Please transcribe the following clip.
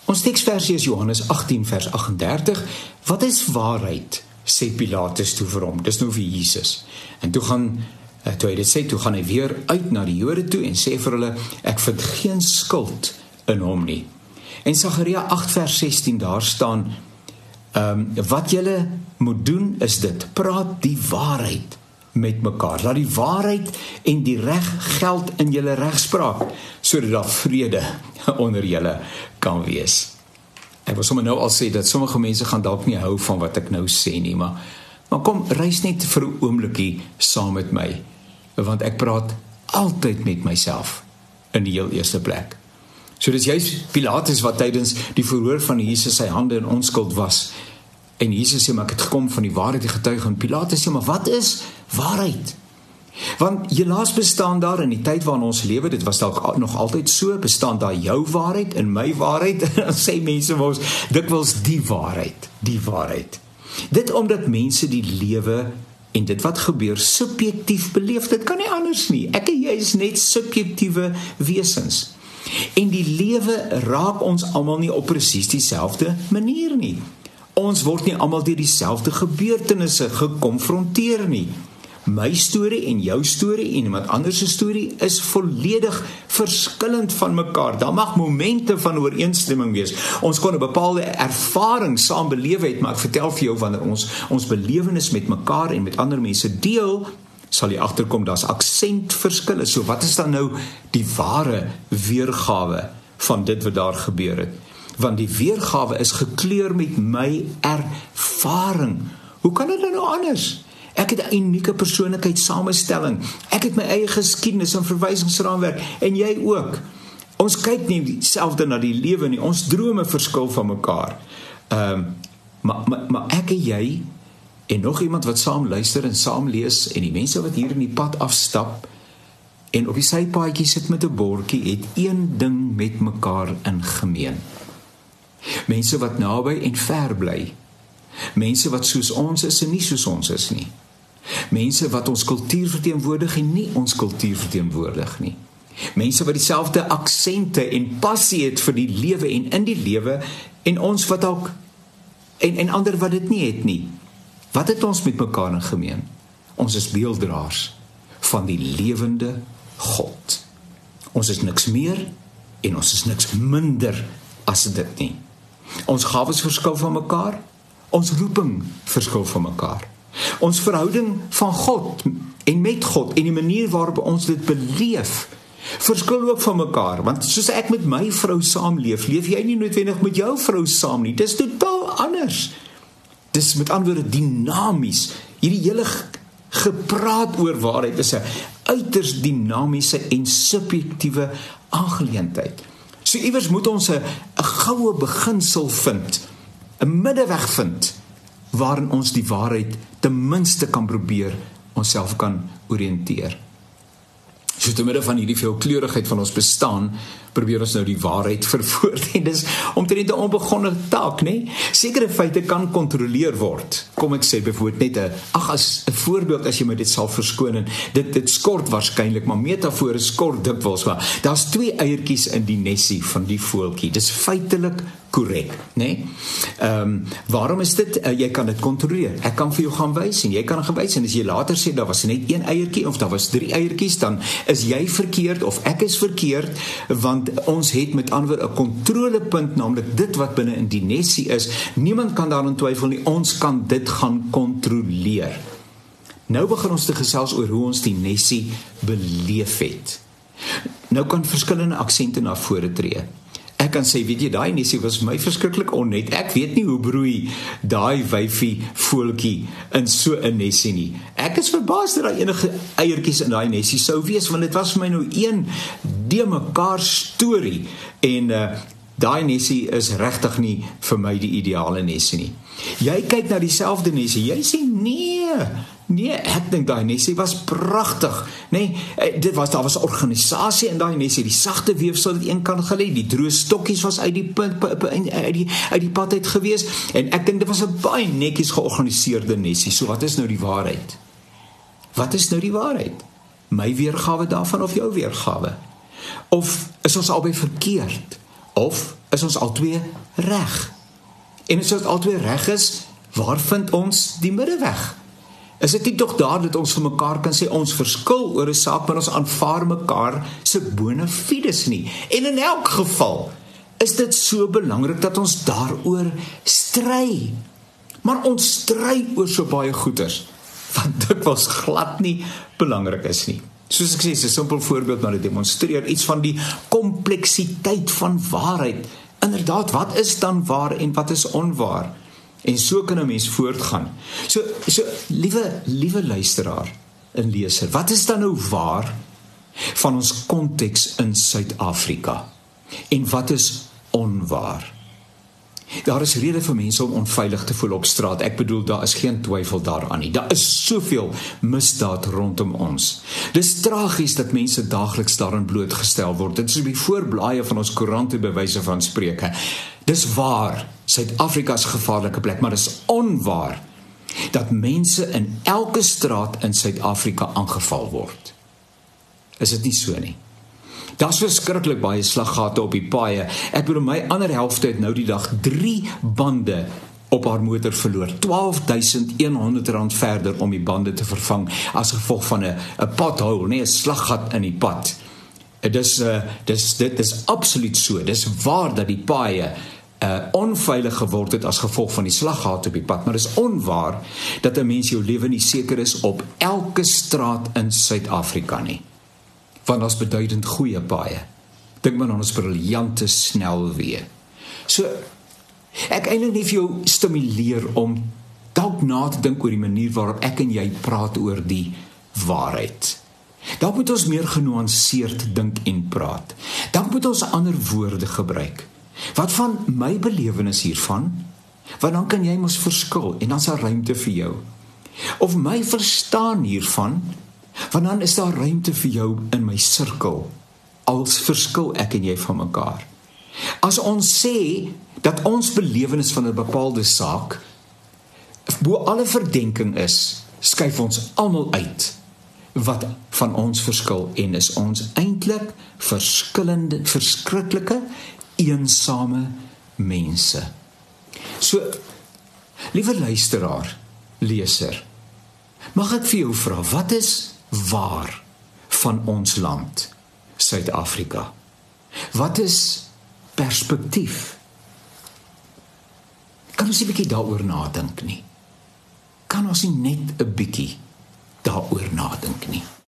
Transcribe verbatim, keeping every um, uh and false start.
Ons teksversie is Johannes agttien vers agt en dertig. Wat is waarheid? Sê Pilatus toe vir hom. Dis nou vir Jesus. En toe gaan, toe hy dit sê, toe gaan hy weer uit na die Jode toe en sê vir hulle, ek vind geen skuld in hom nie. En Sagaria agt vers sestien, daar staan, um, wat julle moet doen is dit, praat die waarheid met mekaar. Laat die waarheid en die reg geld in julle regspraak, sodat daar vrede onder julle kan wees. Ek wil sommer nou al sê dat sommige mense gaan dalk nie hou van wat ek nou sê nie, maar, maar kom, reis net vir 'n oombliekie saam met my, want ek praat altyd met myself in die heel eerste plek. So dis juist Pilatus wat tydens die verhoor van Jesus sy hande in onskuld was, en Jesus sê, maar ek het gekom van die waarheid te getuig, en Pilatus sê, maar wat is waarheid? Want helaas bestaan daar in die tyd waarin ons lewe, dit was dalk nog altyd so, bestaan daar jou waarheid en my waarheid, en dan sê mense vir ons, dikwels die waarheid, die waarheid. Dit omdat mense die lewe en dit wat gebeur subjektief beleef, dit kan nie anders nie. Ek en jy is net subjektiewe wesens. En die lewe raak ons almal nie op presies dieselfde manier nie. Ons word nie almal deur dieselfde gebeurtenisse gekonfronteer nie. My storie en jou storie en iemand anders se storie is volledig verskillend van mekaar. Daar mag momente van ooreenstemming wees. Ons kon 'n bepaalde ervaring saam beleef het, maar ek vertel vir jou, wanneer ons ons belewenis met mekaar en met ander mense deel, sal jy agterkom, daar's aksentverskille. So wat is dan nou die ware weergawe van dit wat daar gebeur het? Want die weergawe is gekleur met my ervaring. Hoe kan dit nou anders? Ek het 'n unieke persoonlikheidsamestelling. Ek het my eie geskiedenis en verwysingsraamwerk, en jy ook. Ons kyk nie dieselfde na die lewe nie. Ons drome verskil van mekaar. Um, maar, maar, maar ek en jy, en nog iemand wat saam luister en saam lees, en die mense wat hier in die pad afstap, en op die sypaadjie sit met 'n bordjie, het een ding met mekaar in gemeen. Mense wat naby en ver bly. Mense wat soos ons is en nie soos ons is nie. Mense wat ons kultuur verteenwoordig en nie ons kultuur verteenwoordig nie. Mense wat dieselfde aksente en passie het vir die lewe en in die lewe, en ons wat ook, en, en ander wat dit nie het nie. Wat het ons met mekaar in gemeen? Ons is beelddraers van die lewende God. Ons is niks meer en ons is niks minder as dit nie. Ons gawes verskil van mekaar, ons roeping verskil van mekaar. Ons verhouding van God en met God en die manier waarop ons dit beleef verskil ook van mekaar, want soos ek met my vrou saamleef, leef jy nie noodwendig met jou vrou saam nie. Dis totaal anders. Dis met ander woorde dinamies. Hierdie hele gepraat oor waarheid is 'n uiters dinamiese en subjektiewe aangeleentheid. So iewers moet ons 'n 'n goue beginsel vind, 'n middeweg vind, waarin ons die waarheid ten minste kan probeer, onsself kan oriënteer. So te midde van hierdie veelkleurigheid van ons bestaan, probeer ons nou die waarheid verwoord, en dis omtrent 'n onbegonne taak, nee? Sekere feite kan kontroleer word. Kom ek sê byvoorbeeld net 'n ag as 'n voorbeeld, as jy my dit sal verskoon, en dit dit skort waarskynlik, maar metafore skort dikwels, maar daar's twee eiertjies in die nesie van die voeltjie. Dis feitelik korrek, nee? Ehm um, waarom is dit? Uh, jy kan dit kontroleer. Ek kan vir jou gaan wys en jy kan gaan wys, en as jy later sê daar was net een eiertjie of daar was drie eiertjies, dan is jy verkeerd of ek is verkeerd, want ons het met ander 'n kontrolepunt, naamlik dit wat binne in die nesie is. Niemand kan daarin twyfel nie, ons kan dit gaan kontroleer. Nou begin ons te gesels oor hoe ons die nesie beleef het. Nou kan verskillende aksente na vore tree. Ek kan sê, weet jy, daai nesie was my verskriklik onnet. Ek weet nie hoe broei daai wyfie voeltjie in so 'n nesie nie. Ek is verbaas dat daar enige eiertjies in daai nesie sou wees, want dit was vir my nou een de mekaar storie. En uh, daai nesie is regtig nie vir my die ideale nesie nie. Jy kyk na dieselfde nesie, jy sê nee, nee, ek dink daai nesie was pragtig. Nee, dit was daar was 'n organisasie in daai nesie, die sagte weefsel het een kant gelê, die droë stokkies was uit die punt uit die uit die pad uit gewees, en ek dink dit was 'n baie netjies georganiseerde nesie. So wat is nou die waarheid? Wat is nou die waarheid? My weergawe daarvan of jou weergawe? Of is ons albei verkeerd? Of is ons albei reg. En as dit albei reg is, waar vind ons die middeweg? Is dit nie tog daar dat ons vir mekaar kan sê, ons verskil oor 'n saak, maar ons aanvaar mekaar se bona fides nie. En in elk geval is dit so belangrik dat ons daaroor stry. Maar ons stry oor so baie goeders, wat dikwels glad nie belangrik is nie. Soos ek sê, is 'n simpel voorbeeld, maar dit demonstreer iets van die kompleksiteit van waarheid. Inderdaad, wat is dan waar en wat is onwaar? En so kan 'n mens voortgaan. So, so liewe, liewe luisteraar en leser, wat is dan nou waar van ons konteks in Suid-Afrika? En wat is onwaar? Daar is rede vir mense om onveilig te voel op straat. Ek bedoel, daar is geen twyfel daaraan nie. Daar is soveel misdaad rondom ons. Dis tragies dat mense daagliks daarin blootgestel word. Dit is op die voorblaaie van ons koerante by wyse van spreke. Dis waar, Suid-Afrika is 'n gevaarlike plek, maar dis onwaar dat mense in elke straat in Suid-Afrika aangeval word. Is dit nie so nie? Daar's verskriklik baie slaggate op die paaie. Ek bedoel, my ander helfte het nou die dag drie bande op haar motor verloor. twaalf duisend honderd rand verder om die bande te vervang as gevolg van 'n 'n pothole, nee, 'n slaggat in die pad. Dis uh, dis dit is absoluut so. Dis waar dat die paaie uh, onveilig geword het as gevolg van die slaggate op die pad, maar dis onwaar dat 'n mens jou lewe nie seker is op elke straat in Suid-Afrika nie. Want ons beduidend goeie paaie. Dink maar aan ons briljante snelweë. So, ek eintlik nie vir jou stimuleer om dalk na te dink oor die manier waarop ek en jy praat oor die waarheid. Dalk moet ons meer genuanceerd dink en praat. Dalk moet ons ander woorde gebruik. Wat van my belewenis hiervan? Want dan kan jy mos verskil en dan is daar ruimte vir jou. Of my verstaan hiervan, want dan is daar ruimte vir jou in my sirkel, als verskil ek en jy van mekaar. As ons sê dat ons belewenis van 'n bepaalde saak bo alle verdenking is, skuif ons almal uit wat van ons verskil en is ons eintlik verskillende, verskriklike, eensame mense. So, liewe luisteraar, leser, mag ek vir jou vra, wat is waar van ons land, Suid-Afrika? Wat is perspektief? Kan ons nie 'n bietjie daaroor nadink nie? Kan ons nie net 'n bietjie daaroor nadink nie?